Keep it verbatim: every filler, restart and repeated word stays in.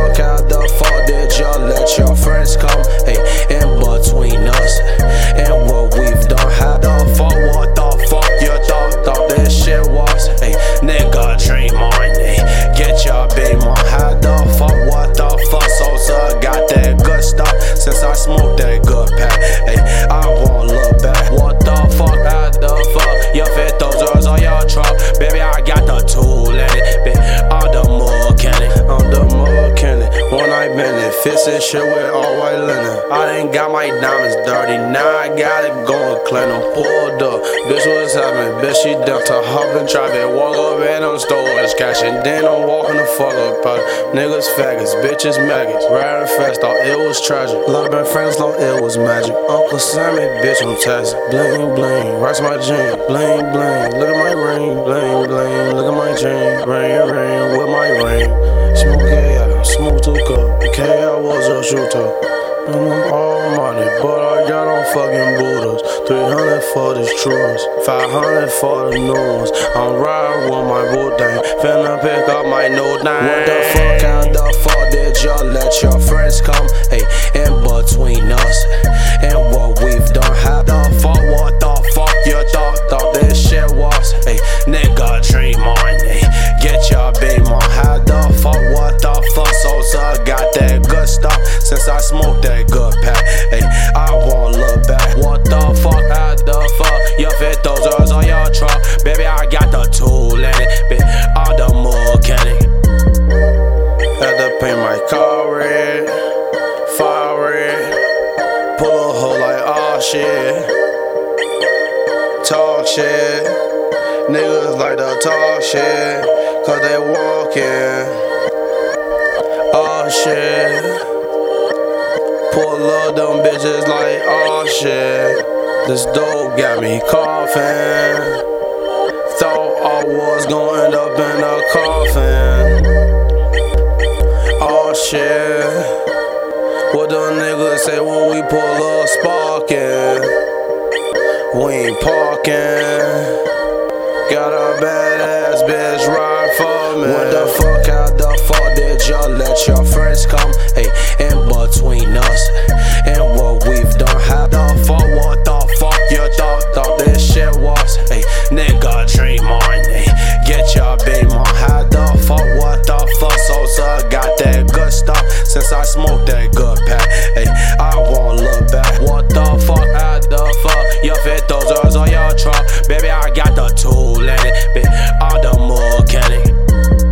fuck, how the fuck did y'all let your friends come, hey, in between us and what we've done? How the fuck, what the fuck you thought, thought this shit was, hey, nigga dream on, hey, get your beam on. How the fuck, what the fuck, Sosa got that good stuff since I smoked that good pack, hey, I won't look back. What the fuck, how the fuck, you fit those girls on your truck, baby, I got the tool in it, bitch, I'm the mechanic, I'm the mechanic, one night bending, fixing shit with all white linen. I ain't got my diamonds dirty, now I gotta go and clean them. Pulled up, bitch, what's happening? Bitch, she down to hop and drive it, walk up in them stores, cash and then I'm walking the fuck up out. Niggas faggots, bitches maggots, riding fast, thought it was tragic. Love been friends, thought it was magic. Uncle Sammy, bitch, I'm taxing. Bling, bling, rise my jeans. Bling, bling, look at my ring. Bling, bling, look at my jeans. Ring, ring, with my ring. Smoke K, I smoke two cup. K, I was a shooter. And I'm all money, but I got on fucking Buddhas. three hundred for the truers, five hundred for the new ones. I'm riding with my boot thing, finna pick up my new thing. What the fuck, how the fuck did y'all let your friends come, hey, in between us and what we've done? How the fuck, what the fuck you thought, thought this shit was, hey, nigga dream on, hey, get your beam on. How the fuck, what the fuck, Sosa got that good stuff since I smoked that good pack, hey, I won't look back. What the fuck, how the fuck, you fit those girls on your truck, baby, I got the tool in it, bitch, I'm the mechanic. Had to paint my car red, fire red, pull a hole like oh shit, talk shit, niggas like to talk shit, cause they walking, oh shit. Pull up them bitches like oh shit. This dope got me coughing. Thought I was gonna end up in a coffin. Oh shit. What the niggas say when we pull up sparking? We ain't parking. Got a badass bitch ride for me. What the fuck, how the fuck did y'all let your friends come, hey, in between us and what we've done? How the fuck, what the fuck you thought, thought this shit was, hey, nigga dream on, hey, get your beam on. How the fuck, what the fuck, Sosa got that good stuff since I smoked that good